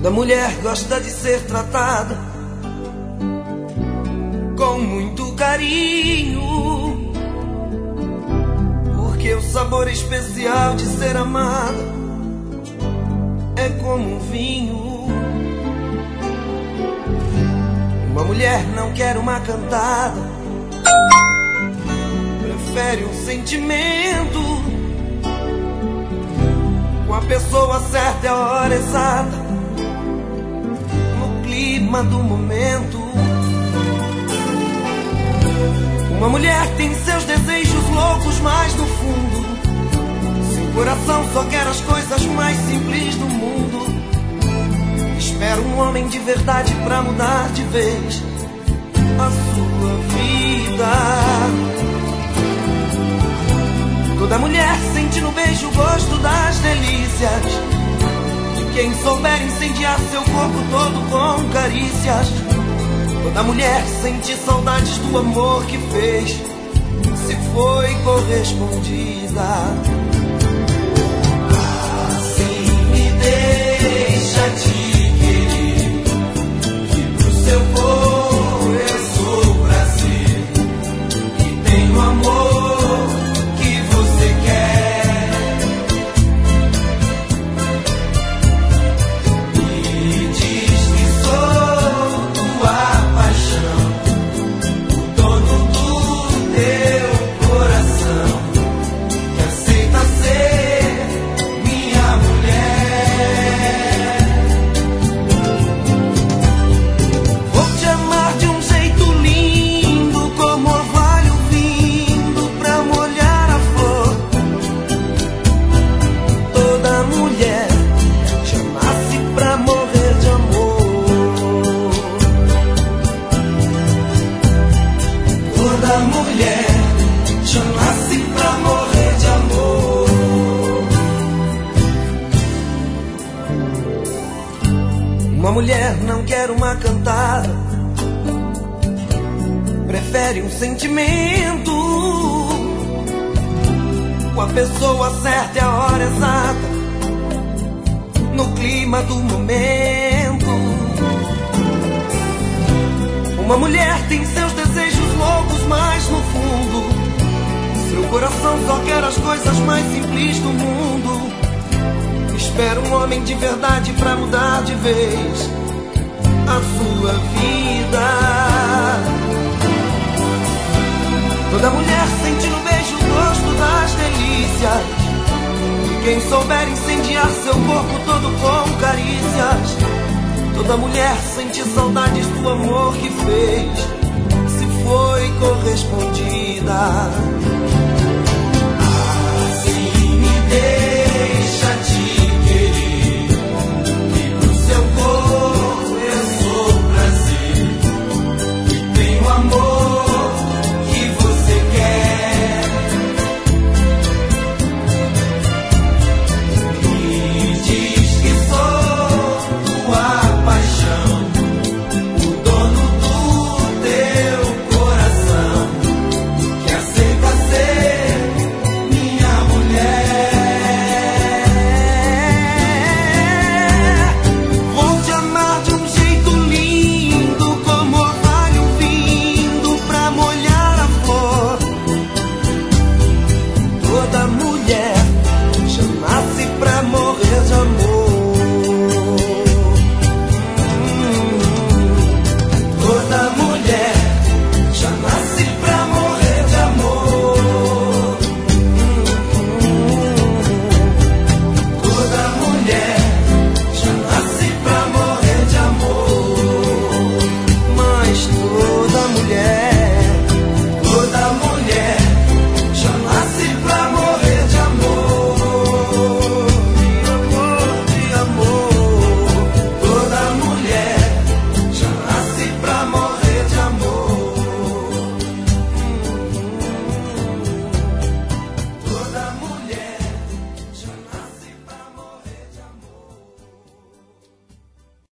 Toda mulher gosta de ser tratada com muito carinho, porque o sabor especial de ser amada é como um vinho. Uma mulher não quer uma cantada, prefere um sentimento. Com a pessoa certa é a hora exata, no clima do momento. Uma mulher tem seus desejos loucos, mas no fundo seu coração só quer as coisas mais simples do mundo. Espera um homem de verdade pra mudar de vez a sua vida. Toda mulher sente no beijo o gosto das delícias de quem souber incendiar seu corpo todo com carícias. Toda mulher sente saudades do amor que fez, se foi correspondida. Assim me deixa te querer, que pro seu povo eu sou prazer, que tenho amor que você quer. Me diz que sou tua paixão, o dono do teu coração, que aceita ser minha mulher. Vou te amar de um jeito lindo, como orvalho vindo pra molhar a flor. Toda mulher já nasce pra morrer de amor. Toda mulher já nasce pra morrer de amor. Uma mulher não quer uma cantada, prefere um sentimento. Com a pessoa certa é a hora exata, no clima do momento. Uma mulher tem seus desejos loucos, mas no fundo seu coração só quer as coisas mais simples do mundo. Espera um homem de verdade pra mudar de vez a sua vida. Toda mulher sente no beijo o gosto das delícias de quem souber incendiar seu corpo todo com carícias. Toda mulher sente saudades do amor que fez, se foi correspondida.